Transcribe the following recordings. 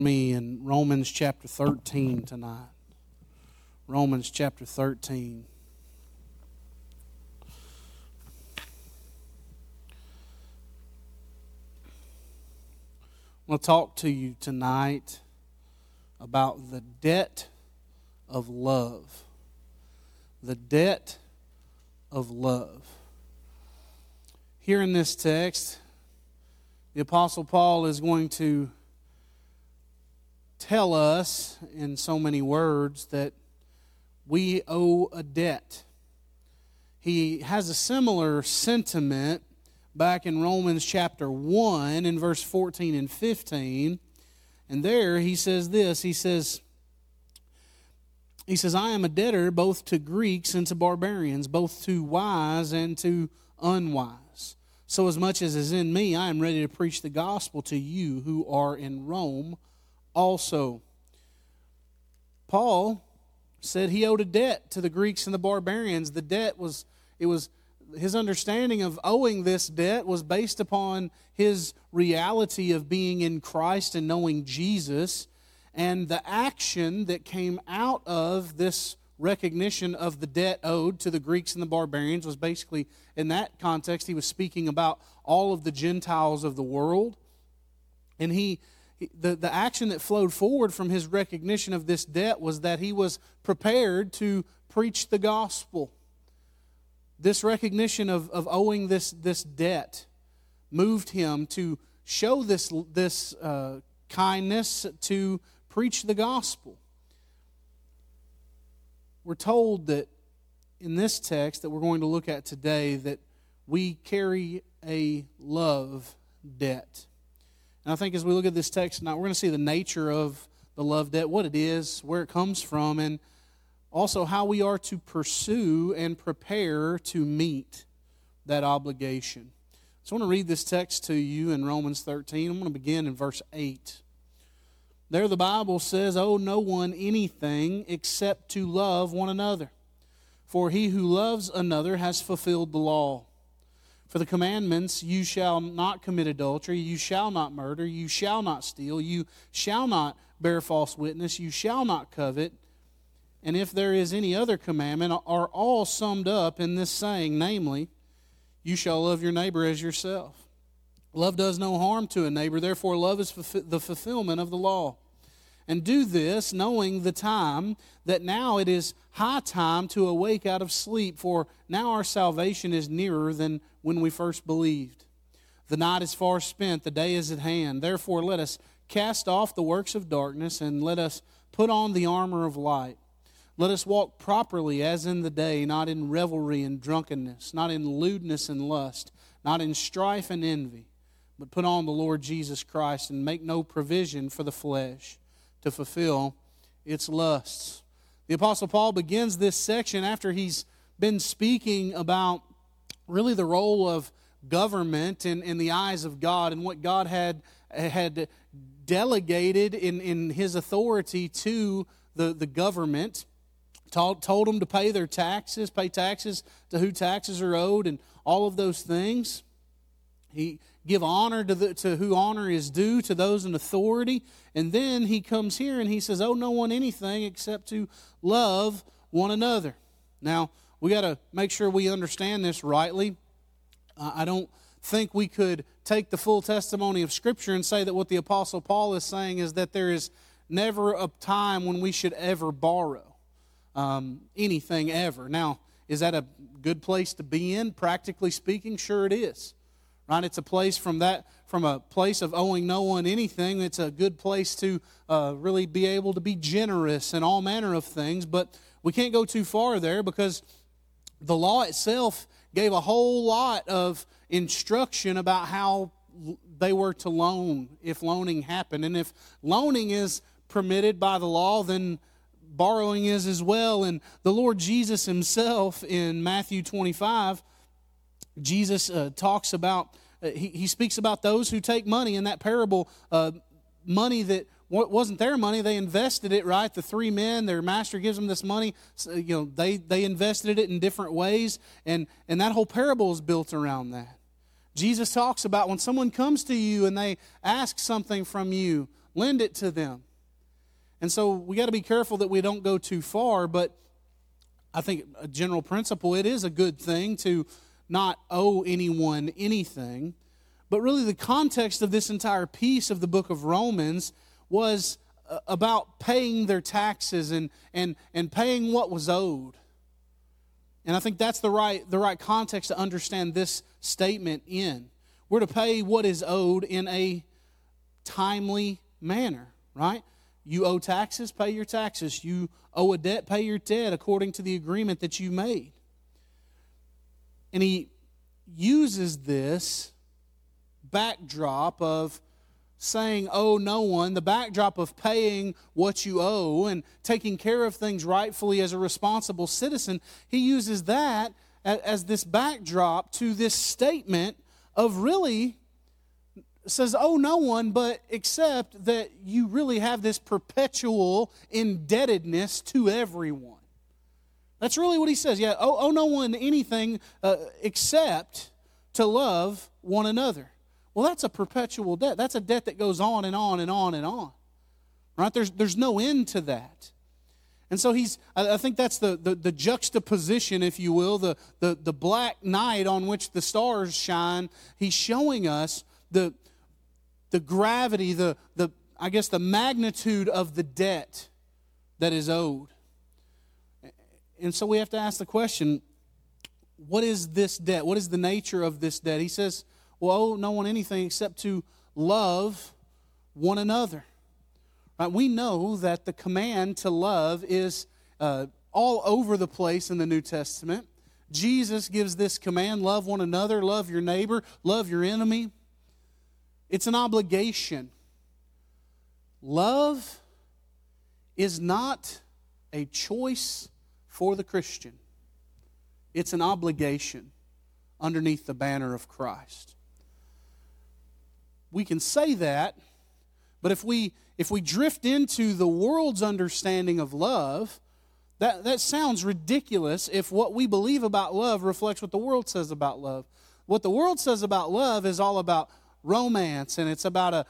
Me in Romans chapter 13 tonight. Romans chapter 13. I want to talk to you tonight about the debt of love. The debt of love. Here in this text, the Apostle Paul is going to tell us in so many words that we owe a debt. He has a similar sentiment back in Romans chapter 1 in verse 14 and 15. And there he says this, he says, I am a debtor both to Greeks and to barbarians, both to wise and to unwise. So as much as is in me, I am ready to preach the gospel to you who are in Rome also. Paul said he owed a debt to the Greeks and the barbarians. The debt was his understanding of owing this debt was based upon his reality of being in Christ and knowing Jesus, and the action that came out of this recognition of the debt owed to the Greeks and the barbarians was basically, in that context, he was speaking about all of the Gentiles of the world. And the action that flowed forward from his recognition of this debt was that he was prepared to preach the gospel. This recognition of owing this debt moved him to show this kindness to preach the gospel. We're told that in this text that we're going to look at today that we carry a love debt. And I think as we look at this text tonight, we're going to see the nature of the love debt, what it is, where it comes from, and also how we are to pursue and prepare to meet that obligation. So I want to read this text to you in Romans 13. I'm going to begin in verse 8. There the Bible says, "Owe no one anything except to love one another. For he who loves another has fulfilled the law. For the commandments, you shall not commit adultery, you shall not murder, you shall not steal, you shall not bear false witness, you shall not covet, and if there is any other commandment, are all summed up in this saying, namely, you shall love your neighbor as yourself. Love does no harm to a neighbor, therefore love is the fulfillment of the law. And do this, knowing the time, that now it is high time to awake out of sleep, for now our salvation is nearer than when we first believed. The night is far spent, the day is at hand. Therefore let us cast off the works of darkness, and let us put on the armor of light. Let us walk properly as in the day, not in revelry and drunkenness, not in lewdness and lust, not in strife and envy, but put on the Lord Jesus Christ, and make no provision for the flesh to fulfill its lusts." The Apostle Paul begins this section after he's been speaking about really the role of government in the eyes of God and what God had delegated in his authority to the government. Told them to pay their taxes, pay taxes to who taxes are owed, and all of those things. He give honor to who honor is due, to those in authority. And then he comes here and he says, "Owe no one anything except to love one another." Now, we got to make sure we understand this rightly. I don't think we could take the full testimony of Scripture and say that what the Apostle Paul is saying is that there is never a time when we should ever borrow anything ever. Now, is that a good place to be in? Practically speaking, sure it is. Right? It's a place from a place of owing no one anything. It's a good place to really be able to be generous and all manner of things. But we can't go too far there, because the law itself gave a whole lot of instruction about how they were to loan if loaning happened. And if loaning is permitted by the law, then borrowing is as well. And the Lord Jesus himself in Matthew 25, Jesus talks about, he speaks about those who take money in that parable, money that wasn't their money. They invested it, right? The three men, their master gives them this money. So, they invested it in different ways, and that whole parable is built around that. Jesus talks about when someone comes to you and they ask something from you, lend it to them. And so we got to be careful that we don't go too far, but I think a general principle, it is a good thing to not owe anyone anything. But really the context of this entire piece of the book of Romans was about paying their taxes and paying what was owed. And I think that's the right context to understand this statement in. We're to pay what is owed in a timely manner, right? You owe taxes, pay your taxes. You owe a debt, pay your debt according to the agreement that you made. And he uses this backdrop of saying, owe no one, the backdrop of paying what you owe and taking care of things rightfully as a responsible citizen. He uses that as this backdrop to this statement of really says, oh, no one, but except that you really have this perpetual indebtedness to everyone. That's really what he says. Yeah, oh no one anything except to love one another. Well, that's a perpetual debt. That's a debt that goes on and on and on and on. Right? There's no end to that. And so I think that's the juxtaposition, if you will, the black night on which the stars shine. He's showing us the gravity, the magnitude of the debt that is owed. And so we have to ask the question, what is this debt? What is the nature of this debt? He says, well, owe no one anything except to love one another. Right? We know that the command to love is all over the place in the New Testament. Jesus gives this command, love one another, love your neighbor, love your enemy. It's an obligation. Love is not a choice for the Christian. It's an obligation underneath the banner of Christ. We can say that, but if we drift into the world's understanding of love, that sounds ridiculous if what we believe about love reflects what the world says about love. What the world says about love is all about romance, and it's about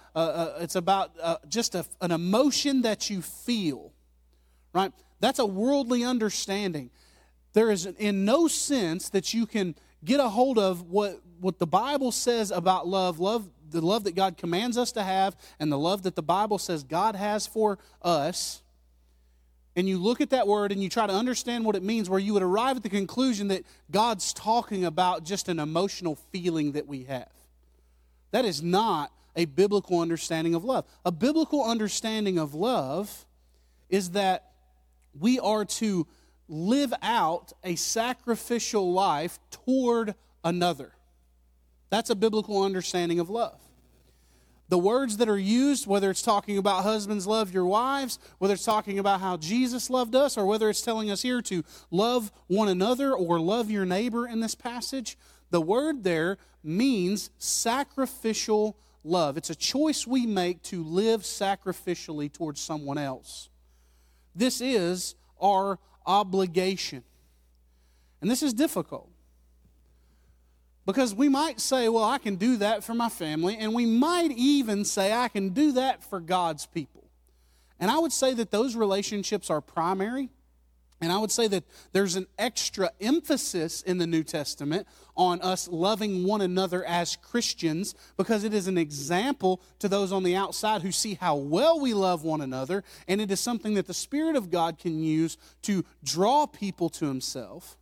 an emotion that you feel, right? That's a worldly understanding. There is in no sense that you can get a hold of what the Bible says about love, the love that God commands us to have, and the love that the Bible says God has for us. And you look at that word and you try to understand what it means, where you would arrive at the conclusion that God's talking about just an emotional feeling that we have. That is not a biblical understanding of love. A biblical understanding of love is that we are to live out a sacrificial life toward another. That's a biblical understanding of love. The words that are used, whether it's talking about husbands love your wives, whether it's talking about how Jesus loved us, or whether it's telling us here to love one another or love your neighbor in this passage, the word there means sacrificial love. It's a choice we make to live sacrificially towards someone else. This is our obligation. And this is difficult. Because we might say, well, I can do that for my family, and we might even say, I can do that for God's people. And I would say that those relationships are primary, and I would say that there's an extra emphasis in the New Testament on us loving one another as Christians, because it is an example to those on the outside who see how well we love one another, and it is something that the Spirit of God can use to draw people to Himself.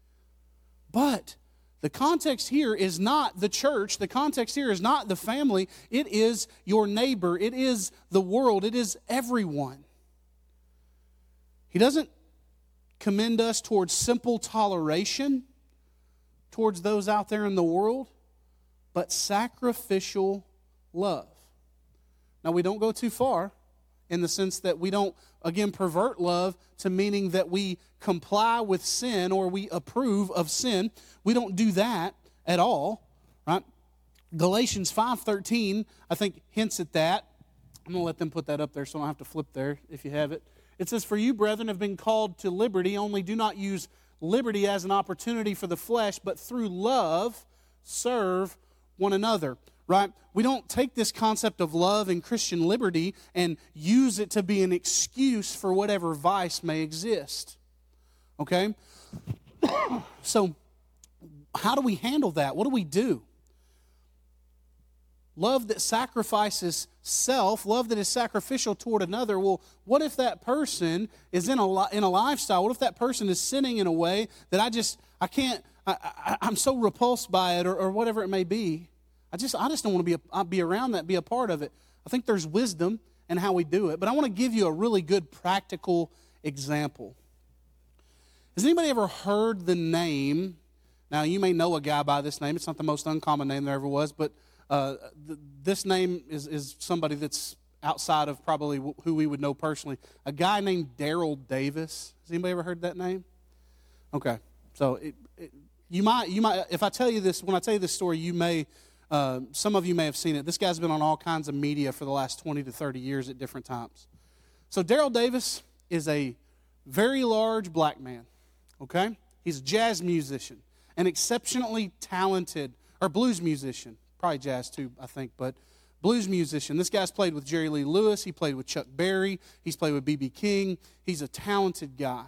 But the context here is not the church. The context here is not the family. It is your neighbor. It is the world. It is everyone. He doesn't commend us towards simple toleration towards those out there in the world, but sacrificial love. Now, we don't go too far in the sense that we don't, again, pervert love to meaning that we comply with sin or we approve of sin. We don't do that at all, right? Galatians 5:13, I think, hints at that. I'm going to let them put that up there so I don't have to flip there if you have it. It says, "For you, brethren, have been called to liberty, only do not use liberty as an opportunity for the flesh, but through love serve one another." right? We don't take this concept of love and Christian liberty and use it to be an excuse for whatever vice may exist. Okay? So, how do we handle that? What do we do? Love that sacrifices self, love that is sacrificial toward another. Well, what if that person is in a lifestyle? What if that person is sinning in a way that I'm so repulsed by it, or whatever it may be? I just don't want to be around that, be a part of it. I think there's wisdom in how we do it, but I want to give you a really good practical example. Has anybody ever heard the name? Now, you may know a guy by this name. It's not the most uncommon name there ever was, but this name is somebody that's outside of probably who we would know personally. A guy named Daryl Davis. Has anybody ever heard that name? Okay, so you might. If I tell you this, when I tell you this story, you may. Some of you may have seen it. This guy's been on all kinds of media for the last 20 to 30 years at different times. So Daryl Davis is a very large black man. Okay, he's a jazz musician, an exceptionally talented, or blues musician. Probably jazz too, I think, but blues musician. This guy's played with Jerry Lee Lewis. He played with Chuck Berry. He's played with B.B. King. He's a talented guy.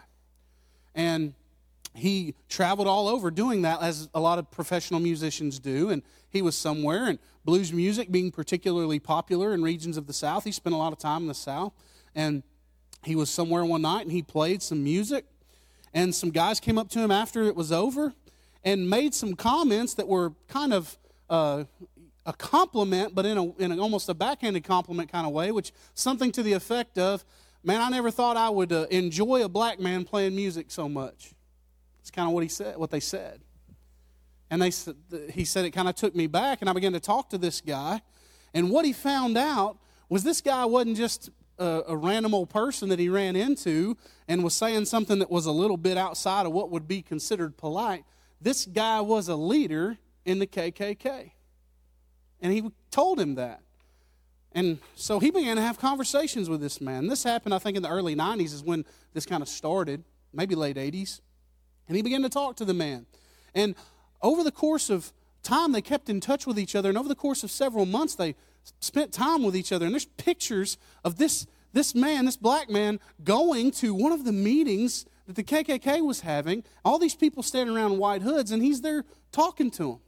And he traveled all over doing that, as a lot of professional musicians do. And he was somewhere, and blues music being particularly popular in regions of the South. He spent a lot of time in the South. And he was somewhere one night, and he played some music. And some guys came up to him after it was over and made some comments that were kind of a compliment, but in almost a backhanded compliment kind of way, which something to the effect of, "Man, I never thought I would enjoy a black man playing music so much." That's kind of what they said. And he said it kind of took me back, and I began to talk to this guy, and what he found out was this guy wasn't just a random old person that he ran into and was saying something that was a little bit outside of what would be considered polite. This guy was a leader in the KKK. And he told him that. And so he began to have conversations with this man. This happened, I think, in the early 90s is when this kind of started, maybe late 80s. And he began to talk to the man. And over the course of time, they kept in touch with each other. And over the course of several months, they spent time with each other. And there's pictures of this man, this black man, going to one of the meetings that the KKK was having. All these people standing around in white hoods, and he's there talking to them.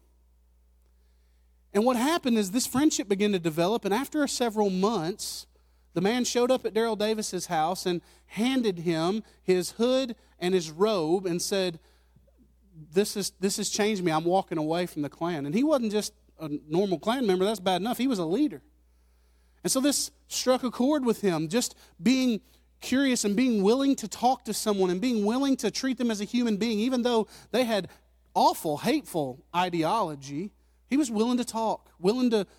And what happened is this friendship began to develop, and after several months, the man showed up at Daryl Davis's house and handed him his hood and his robe and said, this has changed me. I'm walking away from the Klan. And he wasn't just a normal Klan member. That's bad enough. He was a leader. And so this struck a chord with him, just being curious and being willing to talk to someone and being willing to treat them as a human being, even though they had awful, hateful ideology. He was willing to talk, willing to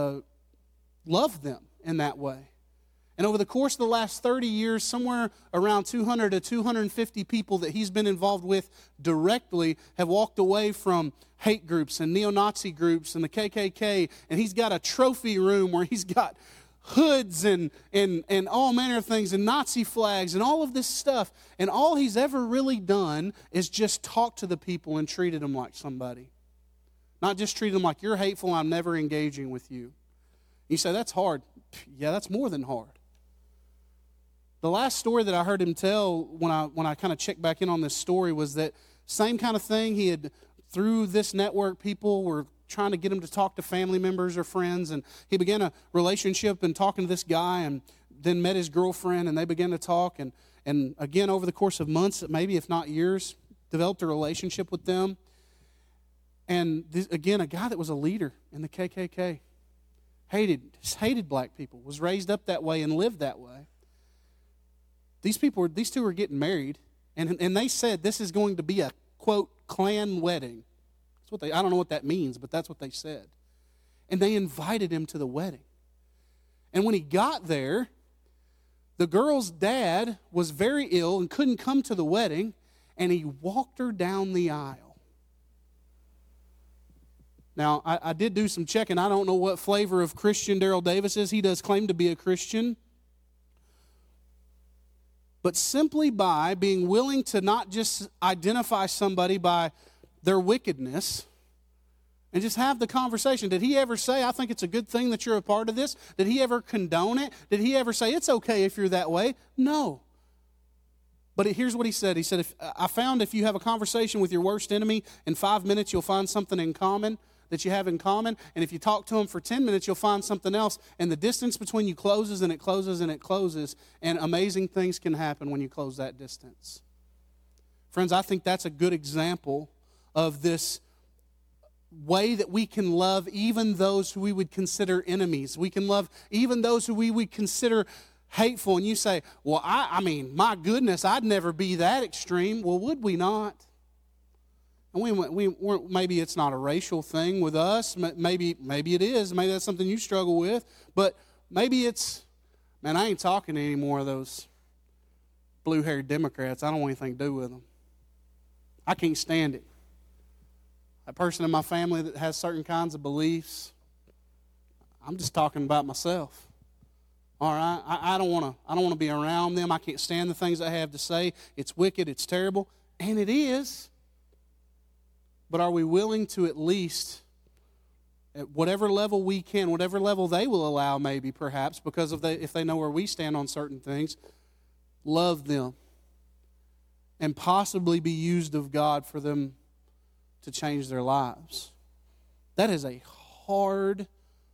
love them in that way. And over the course of the last 30 years, somewhere around 200 to 250 people that he's been involved with directly have walked away from hate groups and neo-Nazi groups and the KKK. And he's got a trophy room where he's got hoods and all manner of things and Nazi flags and all of this stuff. And all he's ever really done is just talk to the people and treated them like somebody. Not just treat them like, "You're hateful, I'm never engaging with you." You say, "That's hard." Yeah, that's more than hard. The last story that I heard him tell when I kind of checked back in on this story was that same kind of thing. He had, through this network, people were trying to get him to talk to family members or friends, and he began a relationship and talking to this guy, and then met his girlfriend, and they began to talk, and again, over the course of months, maybe if not years, developed a relationship with them. And this, again, a guy that was a leader in the KKK, hated black people, was raised up that way and lived that way. These two are getting married, and they said this is going to be a, quote, Klan wedding. That's what I don't know what that means, but that's what they said. And they invited him to the wedding. And when he got there, the girl's dad was very ill and couldn't come to the wedding, and he walked her down the aisle. Now, I did do some checking. I don't know what flavor of Christian Daryl Davis is. He does claim to be a Christian. But simply by being willing to not just identify somebody by their wickedness, And just have the conversation. Did he ever say, I think it's a good thing that you're a part of this? Did he ever condone it? Did he ever say, it's okay if you're that way? No. But here's what he said. He said, I found if you have a conversation with your worst enemy, in 5 minutes you'll find something in common that you have in common. And if you talk to him for 10 minutes, you'll find something else. And the distance between you closes and it closes and it closes. And amazing things can happen when you close that distance. Friends, I think that's a good example of this way that we can love even those who we would consider enemies. We can love even those who we would consider hateful. And you say, well, I mean, my goodness, I'd never be that extreme. Well, would we not? And maybe it's not a racial thing with us. Maybe it is. Maybe that's something you struggle with. But maybe it's, man, I ain't talking to any more of those blue-haired Democrats. I don't want anything to do with them. I can't stand it. A person in my family that has certain kinds of beliefs, I'm just talking about myself. All right, I don't want to be around them. I can't stand the things they have to say. It's wicked. It's terrible, and it is. But are we willing to at least, at whatever level we can, whatever level they will allow, maybe perhaps, because if they know where we stand on certain things, love them, and possibly be used of God for them to change their lives? That is a hard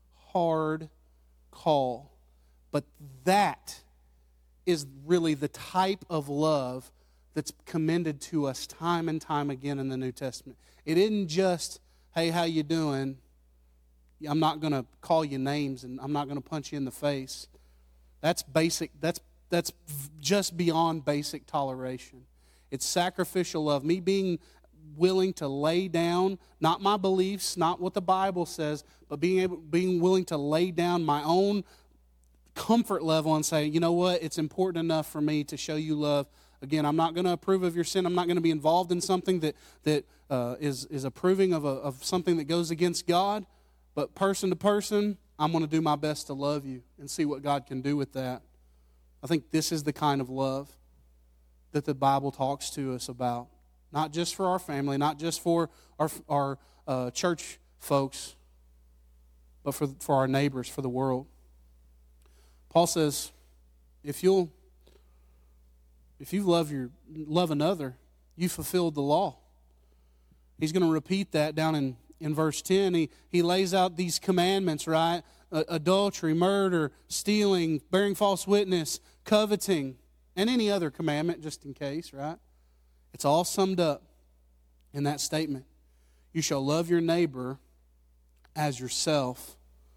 call. But that is really the type of love that's commended to us time and time again in the New Testament. It isn't just, hey, how you doing? I'm not going to call you names and I'm not going to punch you in the face. That's basic. That's just beyond basic toleration. It's sacrificial love. Me being willing to lay down, not my beliefs, not what the Bible says, but being willing to lay down my own comfort level and say, you know what, it's important enough for me to show you love. Again, I'm not going to approve of your sin. I'm not going to be involved in something that is approving of something that goes against God. But person to person, I'm going to do my best to love you and see what God can do with that. I think this is the kind of love that the Bible talks to us about. Not just for our family, not just for our church folks, but for our neighbors, for the world. Paul says, if you love another, you fulfilled the law. He's going to repeat that down in verse 10. He lays out these commandments, right? Adultery, murder, stealing, bearing false witness, coveting, and any other commandment, just in case, right? It's all summed up in that statement. You shall love your neighbor as yourself.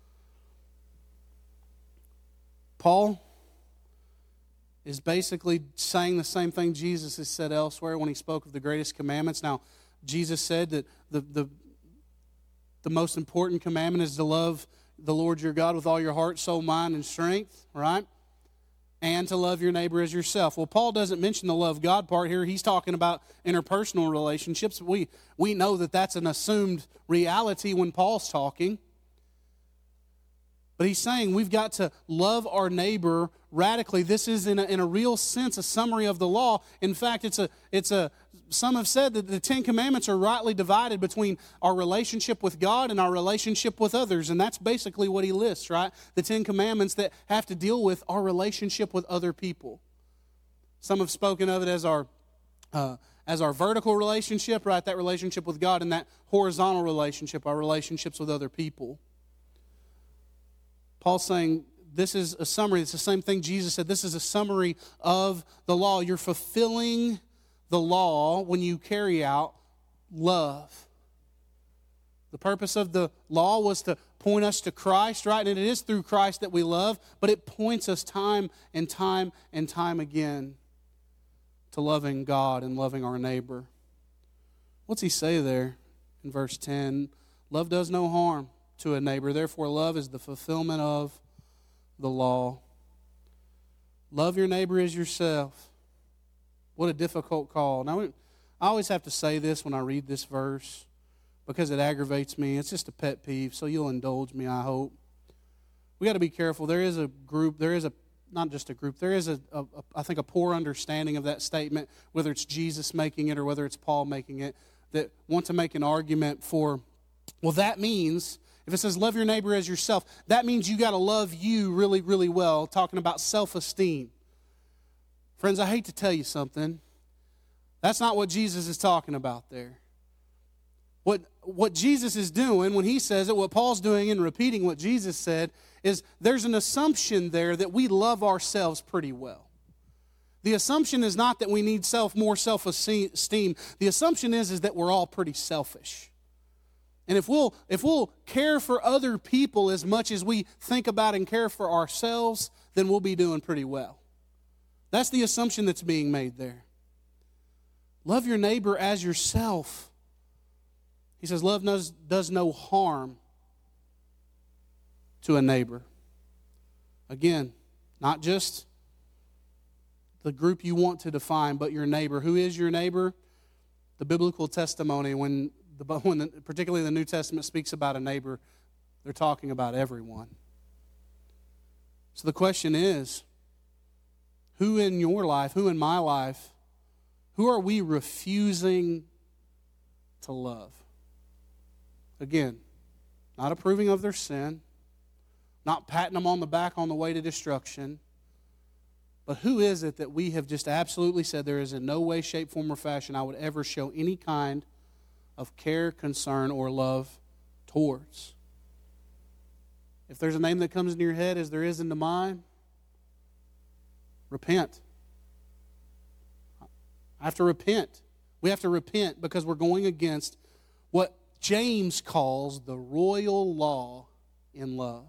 Paul is basically saying the same thing Jesus has said elsewhere when he spoke of the greatest commandments. Now, Jesus said that the most important commandment is to love the Lord your God with all your heart, soul, mind, and strength, right? And to love your neighbor as yourself. Well, Paul doesn't mention the love God part here. He's talking about interpersonal relationships. We know that that's an assumed reality when Paul's talking. But he's saying we've got to love our neighbor radically. This is in a real sense a summary of the law. In fact, some have said that the Ten Commandments are rightly divided between our relationship with God and our relationship with others. And that's basically what he lists, right? The Ten Commandments that have to deal with our relationship with other people. Some have spoken of it as our vertical relationship, right? That relationship with God, and that horizontal relationship, our relationships with other people. Paul's saying this is a summary. It's the same thing Jesus said. This is a summary of the law. You're fulfilling the law when you carry out love. The purpose of the law was to point us to Christ, right? And it is through Christ that we love, but it points us time and time and time again to loving God and loving our neighbor. What's he say there in verse 10? Love does no harm to a neighbor. Therefore, love is the fulfillment of the law. Love your neighbor as yourself. What a difficult call. Now, I always have to say this when I read this verse because it aggravates me. It's just a pet peeve, so you'll indulge me, I hope. We got to be careful. There is a group, not just a group, there is I think a poor understanding of that statement, whether it's Jesus making it or whether it's Paul making it, that want to make an argument for Well, that means, if it says love your neighbor as yourself, that means you got to love you really, really well, talking about self-esteem. Friends, I hate to tell you something. That's not what Jesus is talking about there. What Jesus is doing when he says it, what Paul's doing in repeating what Jesus said, is there's an assumption there that we love ourselves pretty well. The assumption is not that we need more self-esteem. The assumption is that we're all pretty selfish. And if we'll care for other people as much as we think about and care for ourselves, then we'll be doing pretty well. That's the assumption that's being made there. Love your neighbor as yourself. He says love does no harm to a neighbor. Again, not just the group you want to define, but your neighbor. Who is your neighbor? The biblical testimony, particularly the New Testament speaks about a neighbor, they're talking about everyone. So the question is, who in your life, who in my life, who are we refusing to love? Again, not approving of their sin, not patting them on the back on the way to destruction, but who is it that we have just absolutely said there is in no way, shape, form, or fashion I would ever show any kind of care, concern, or love towards? If there's a name that comes into your head as there is into mine, repent. I have to repent. We have to repent because we're going against what James calls the royal law in love.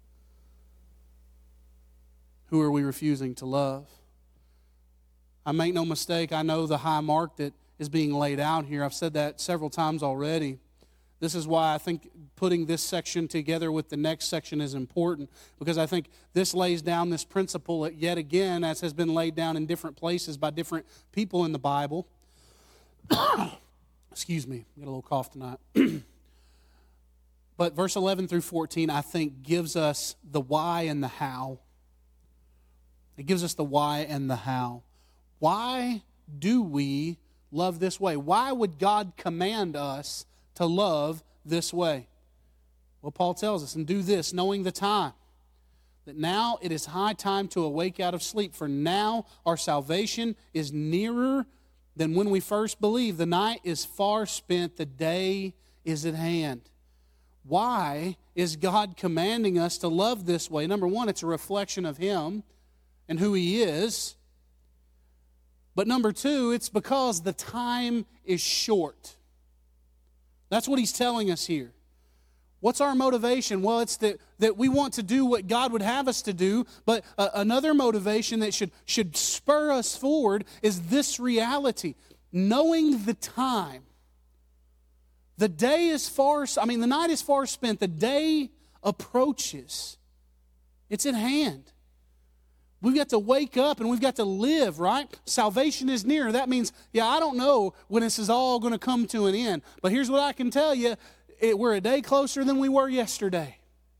Who are we refusing to love? I make no mistake, I know the high mark that is being laid out here. I've said that several times already. This is why I think putting this section together with the next section is important, because I think this lays down this principle yet again, as has been laid down in different places by different people in the Bible. Excuse me, I got a little cough tonight. But verse 11 through 14, I think, gives us the why and the how. It gives us the why and the how. Why do we love this way? Why would God command us to love this way? Well, Paul tells us, and do this, knowing the time, that now it is high time to awake out of sleep, for now our salvation is nearer than when we first believed. The night is far spent, the day is at hand. Why is God commanding us to love this way? Number one, it's a reflection of Him and who He is. But number two, it's because the time is short. That's what he's telling us here. What's our motivation? Well, it's that we want to do what God would have us to do, but another motivation that should spur us forward is this reality. Knowing the time. The day is the night is far spent. The day approaches. It's at hand. We've got to wake up and we've got to live, right? Salvation is near. That means, I don't know when this is all going to come to an end. But here's what I can tell you. We're a day closer than we were yesterday.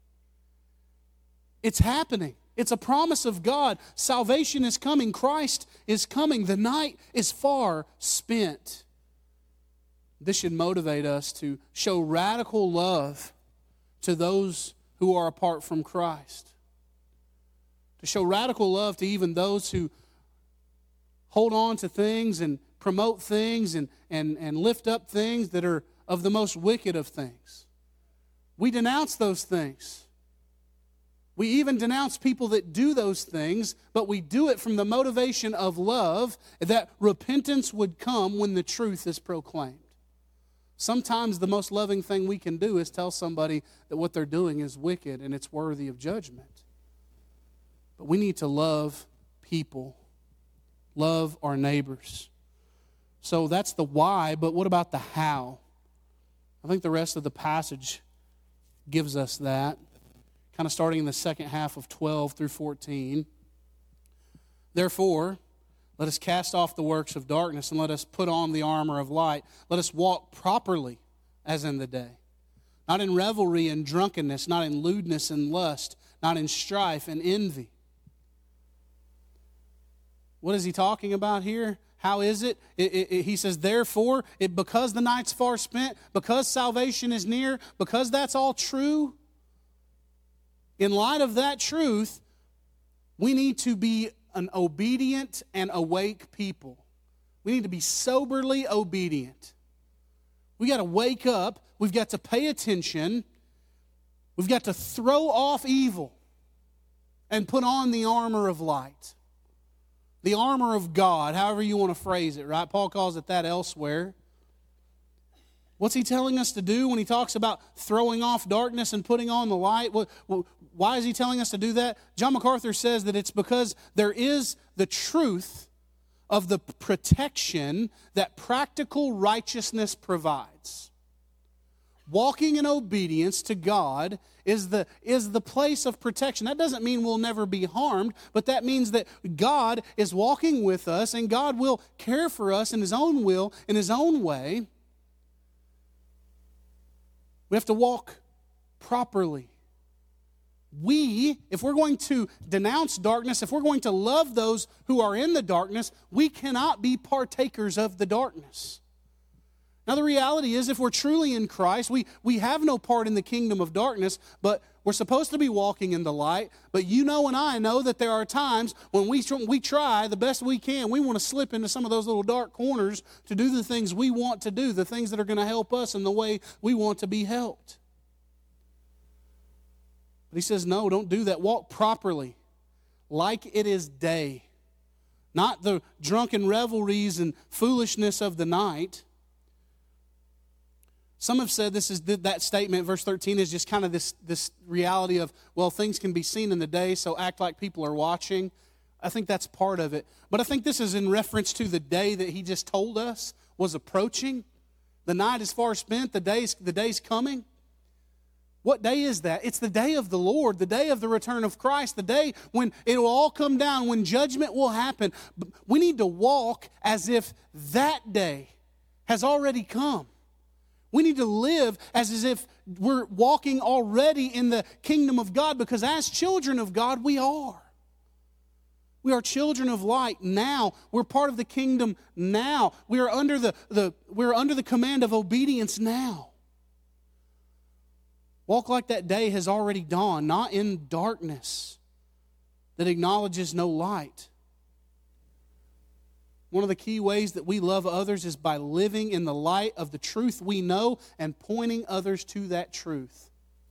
It's happening. It's a promise of God. Salvation is coming. Christ is coming. The night is far spent. This should motivate us to show radical love to those who are apart from Christ. To show radical love to even those who hold on to things and promote things and lift up things that are of the most wicked of things. We denounce those things. We even denounce people that do those things, but we do it from the motivation of love, that repentance would come when the truth is proclaimed. Sometimes the most loving thing we can do is tell somebody that what they're doing is wicked and it's worthy of judgment. But we need to love people, love our neighbors. So that's the why, but what about the how? I think the rest of the passage gives us that, kind of starting in the second half of 12 through 14. Therefore, let us cast off the works of darkness and let us put on the armor of light. Let us walk properly as in the day, not in revelry and drunkenness, not in lewdness and lust, not in strife and envy. what is he talking about here? How is it? He says, therefore, because the night's far spent, because salvation is near, because that's all true, in light of that truth, we need to be an obedient and awake people. We need to be soberly obedient. We got to wake up. We've got to pay attention. We've got to throw off evil and put on the armor of light. The armor of God, however you want to phrase it, right? Paul calls it that elsewhere. What's he telling us to do when he talks about throwing off darkness and putting on the light? Why is he telling us to do that? John MacArthur says that it's because there is the truth of the protection that practical righteousness provides. Walking in obedience to God is the place of protection. That doesn't mean we'll never be harmed, but that means that God is walking with us and God will care for us in His own will, in His own way. We have to walk properly. If we're going to denounce darkness, if we're going to love those who are in the darkness, we cannot be partakers of the darkness. Now, the reality is, if we're truly in Christ, we have no part in the kingdom of darkness, but we're supposed to be walking in the light. But you know and I know that there are times when we try the best we can. We want to slip into some of those little dark corners to do the things we want to do, the things that are going to help us in the way we want to be helped. But he says, no, don't do that. Walk properly, like it is day. Not the drunken revelries and foolishness of the night. Some have said that statement, verse 13, is just kind of this reality of, well, things can be seen in the day, so act like people are watching. I think that's part of it. But I think this is in reference to the day that he just told us was approaching. The night is far spent, the day's coming. What day is that? It's the day of the Lord, the day of the return of Christ, the day when it will all come down, when judgment will happen. We need to walk as if that day has already come. We need to live as if we're walking already in the kingdom of God, because as children of God, we are. We are children of light now. We're part of the kingdom now. We are under the command of obedience now. Walk like that day has already dawned, not in darkness that acknowledges no light. One of the key ways that we love others is by living in the light of the truth we know and pointing others to that truth.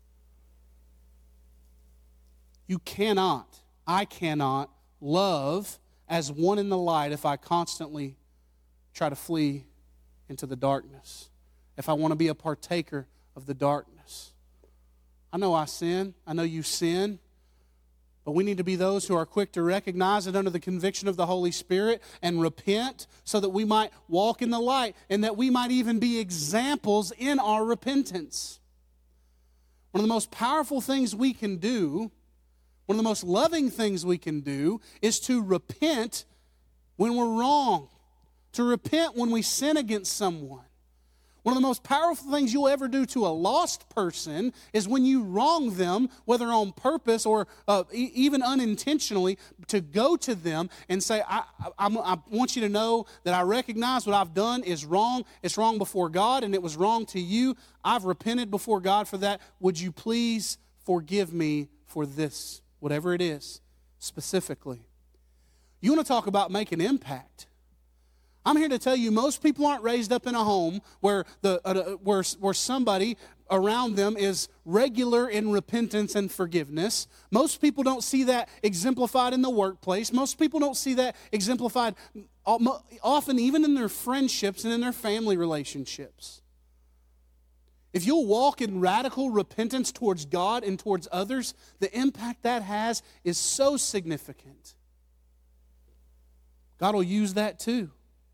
I cannot love as one in the light if I constantly try to flee into the darkness, if I want to be a partaker of the darkness. I know I sin. I know you sin. But we need to be those who are quick to recognize it under the conviction of the Holy Spirit and repent so that we might walk in the light and that we might even be examples in our repentance. One of the most powerful things we can do, one of the most loving things we can do, is to repent when we're wrong, to repent when we sin against someone. One of the most powerful things you'll ever do to a lost person is when you wrong them, whether on purpose or even unintentionally, to go to them and say, I want you to know that I recognize what I've done is wrong. It's wrong before God, and it was wrong to you. I've repented before God for that. Would you please forgive me for this, whatever it is, specifically? You want to talk about making impact. I'm here to tell you, most people aren't raised up in a home where somebody around them is regular in repentance and forgiveness. Most people don't see that exemplified in the workplace. Most people don't see that exemplified often even in their friendships and in their family relationships. If you'll walk in radical repentance towards God and towards others, the impact that has is so significant. God will use that too.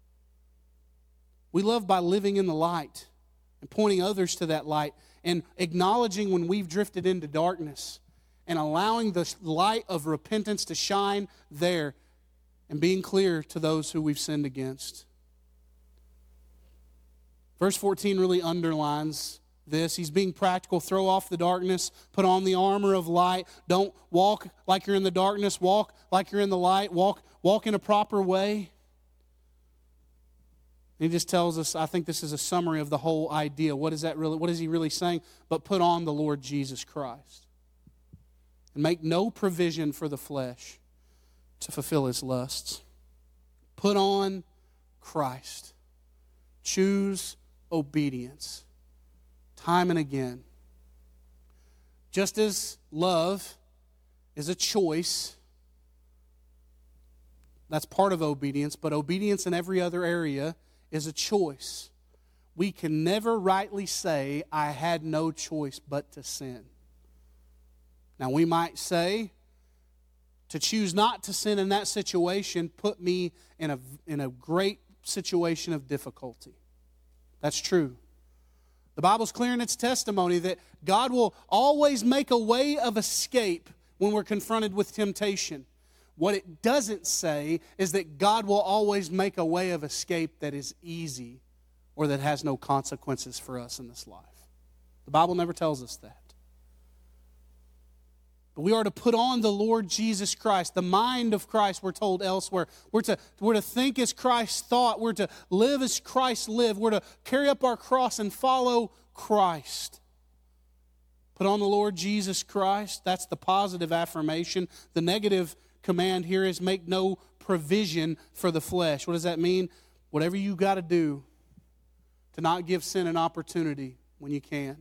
We love by living in the light and pointing others to that light and acknowledging when we've drifted into darkness and allowing the light of repentance to shine there and being clear to those who we've sinned against. Verse 14 really underlines this. He's being practical. Throw off the darkness. Put on the armor of light. Don't walk like you're in the darkness. Walk like you're in the light. Walk in a proper way. He just tells us, I think this is a summary of the whole idea. What is he really saying? But put on the Lord Jesus Christ. And make no provision for the flesh to fulfill his lusts. Put on Christ. Choose obedience. Time and again. Just as love is a choice, that's part of obedience, but obedience in every other area is a choice. We can never rightly say, I had no choice but to sin. Now we might say, to choose not to sin in that situation put me in a great situation of difficulty. That's true. The Bible's clear in its testimony that God will always make a way of escape when we're confronted with temptation. What it doesn't say is that God will always make a way of escape that is easy or that has no consequences for us in this life. The Bible never tells us that. But we are to put on the Lord Jesus Christ, the mind of Christ, we're told elsewhere. We're to think as Christ thought. We're to live as Christ lived. We're to carry up our cross and follow Christ. Put on the Lord Jesus Christ. That's the positive affirmation. The negative command here is make no provision for the flesh. What does that mean? Whatever you got to do to not give sin an opportunity when you can.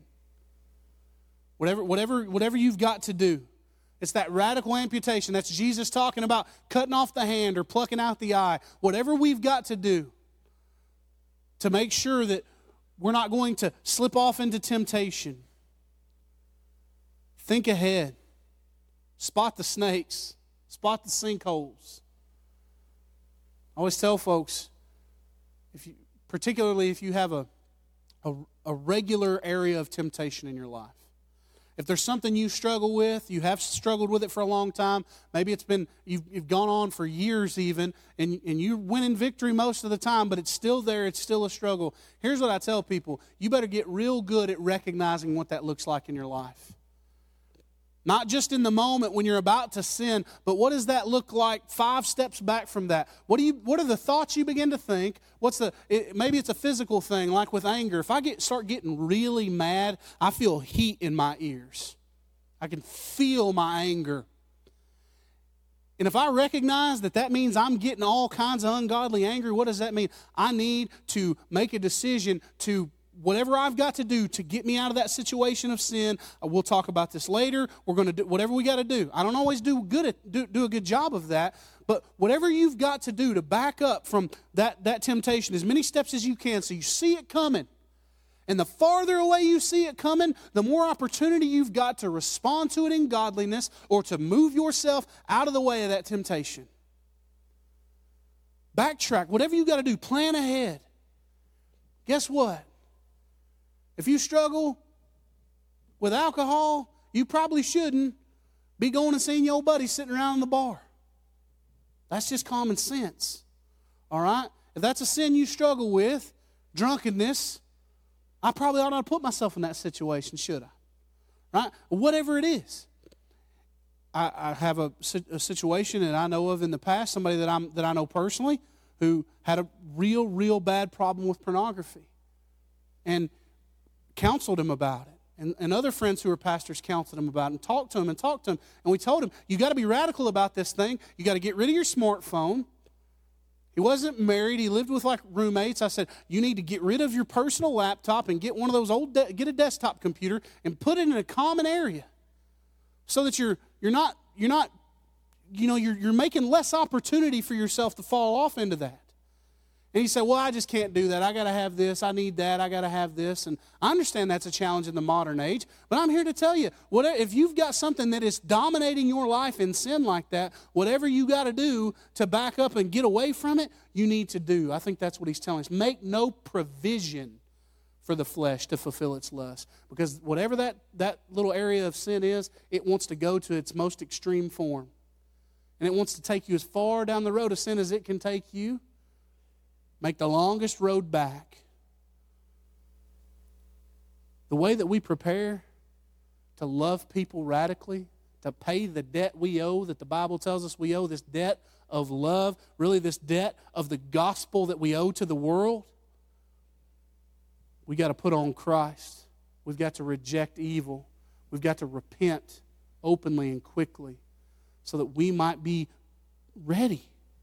Whatever you've got to do. It's that radical amputation. That's Jesus talking about cutting off the hand or plucking out the eye. Whatever we've got to do to make sure that we're not going to slip off into temptation. Think ahead. Spot the snakes. Spot the sinkholes. I always tell folks, particularly if you have a regular area of temptation in your life. If there's something you struggle with, you have struggled with it for a long time, maybe it's been, you've gone on for years even, and you win in victory most of the time, but it's still there, it's still a struggle. Here's what I tell people, you better get real good at recognizing what that looks like in your life. Not just in the moment when you're about to sin, but what does that look like 5 steps back from that? What are the thoughts you begin to think? Maybe it's a physical thing, like with anger. If I start getting really mad, I feel heat in my ears. I can feel my anger. And if I recognize that means I'm getting all kinds of ungodly angry, what does that mean? I need to make a decision to whatever I've got to do to get me out of that situation of sin. We'll talk about this later. We're going to do whatever we got to do. I don't always do a good job of that, but whatever you've got to do to back up from that temptation, as many steps as you can so you see it coming. And the farther away you see it coming, the more opportunity you've got to respond to it in godliness or to move yourself out of the way of that temptation. Backtrack. Whatever you've got to do, plan ahead. Guess what? If you struggle with alcohol, you probably shouldn't be going and seeing your old buddy sitting around in the bar. That's just common sense. All right? If that's a sin you struggle with, drunkenness, I probably ought not put myself in that situation, should I? Right? Whatever it is. I have a situation that I know of in the past, somebody that I know personally, who had a real bad problem with pornography. And counseled him about it. And other friends who are pastors counseled him about it and talked to him. And we told him, you got to be radical about this thing. You got to get rid of your smartphone. He wasn't married. He lived with like roommates. I said, you need to get rid of your personal laptop and get one of those get a desktop computer and put it in a common area so that you're making less opportunity for yourself to fall off into that. And he said, well, I just can't do that. I got to have this. I need that. I got to have this. And I understand that's a challenge in the modern age. But I'm here to tell you, if you've got something that is dominating your life in sin like that, whatever you got to do to back up and get away from it, you need to do. I think that's what he's telling us. Make no provision for the flesh to fulfill its lust. Because whatever that little area of sin is, it wants to go to its most extreme form. And it wants to take you as far down the road of sin as it can take you. Make the longest road back. The way that we prepare to love people radically, to pay the debt we owe, that the Bible tells us we owe, this debt of love, really this debt of the gospel that we owe to the world, we got to put on Christ. We've got to reject evil. We've got to repent openly and quickly so that we might be ready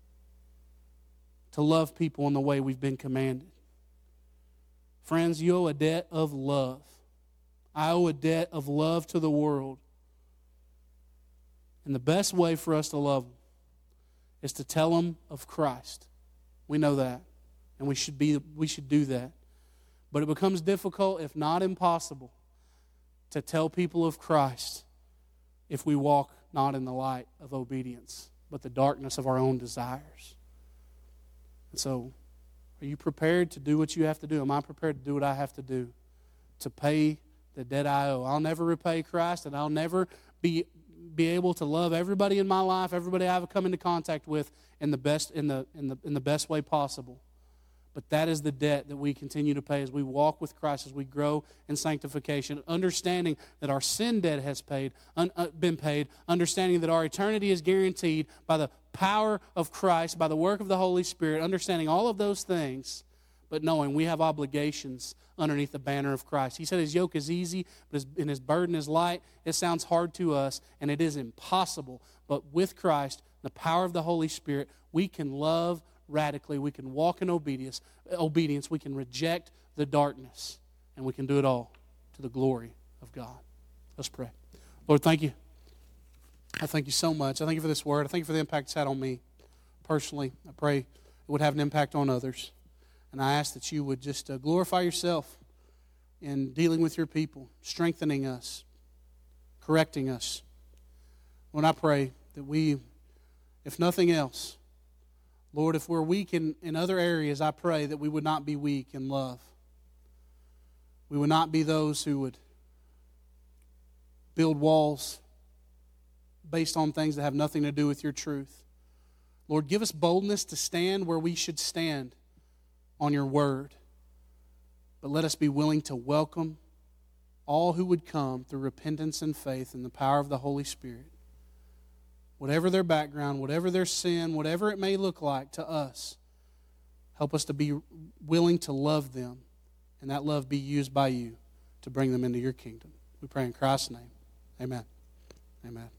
to love people in the way we've been commanded. Friends, you owe a debt of love. I owe a debt of love to the world. And the best way for us to love them is to tell them of Christ. We know that. And we should do that. But it becomes difficult, if not impossible, to tell people of Christ if we walk not in the light of obedience, but the darkness of our own desires. And so, are you prepared to do what you have to do? Am I prepared to do what I have to do to pay the debt I owe? I'll never repay Christ, and I'll never be able to love everybody in my life, everybody I've come into contact with in the best way possible. But that is the debt that we continue to pay as we walk with Christ, as we grow in sanctification, understanding that our sin debt has been paid, understanding that our eternity is guaranteed by the power of Christ, by the work of the Holy Spirit, understanding all of those things, but knowing we have obligations underneath the banner of Christ. He said his yoke is easy, and his burden is light. It sounds hard to us, and it is impossible. But with Christ, the power of the Holy Spirit, we can love radically. We can walk in obedience. We can reject the darkness, and we can do it all to the glory of God. Let's pray. Lord, thank you. I thank you so much. I thank you for this word. I thank you for the impact it's had on me personally. I pray it would have an impact on others. And I ask that you would just glorify yourself in dealing with your people, strengthening us, correcting us. Lord, I pray that we, if nothing else, Lord, if we're weak in other areas, I pray that we would not be weak in love. We would not be those who would build walls based on things that have nothing to do with your truth. Lord, give us boldness to stand where we should stand on your word. But let us be willing to welcome all who would come through repentance and faith in the power of the Holy Spirit. Whatever their background, whatever their sin, whatever it may look like to us, help us to be willing to love them, and that love be used by you to bring them into your kingdom. We pray in Christ's name. Amen. Amen.